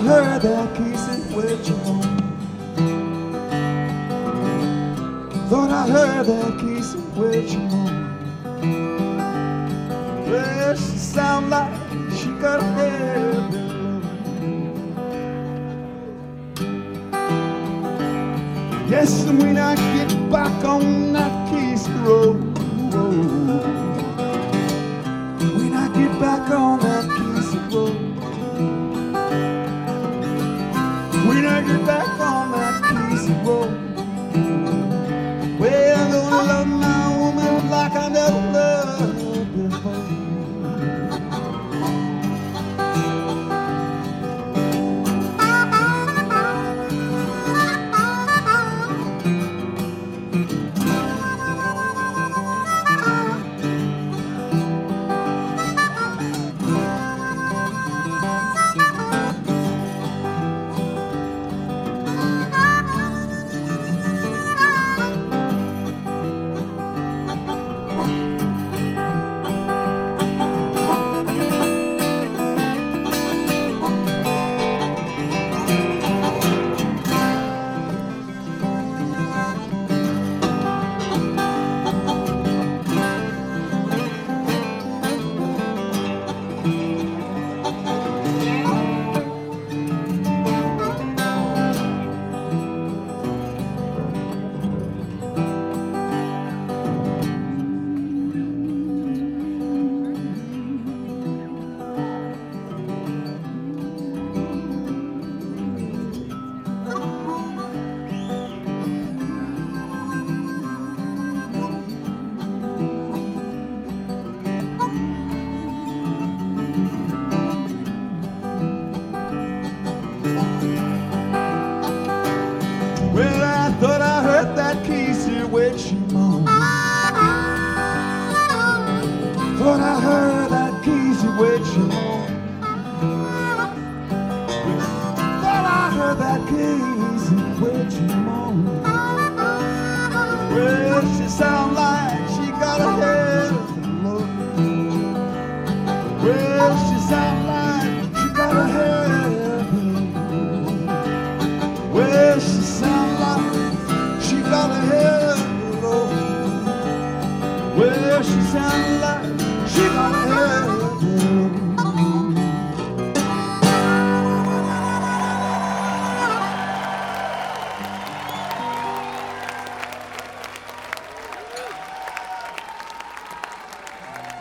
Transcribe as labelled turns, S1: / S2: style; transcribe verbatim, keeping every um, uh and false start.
S1: heard that Casey with you home. Thought I heard that Casey with you home. Well, she sound like she got a head below. Yes, and when I get back on that Casey road, when I get back on that Casey road, when I get back on that Casey road, well, I'm gonna love my woman like I never loved her before. Well, I thought I heard that Casey with you moan. Thought I heard that Casey with you moan. Thought I heard that Casey with you moan. Well, she sound like she got a head of the load. Well, she sound like she got a head of the load. Well, she sound like she got a head below. Well, she sounded like she got a head below.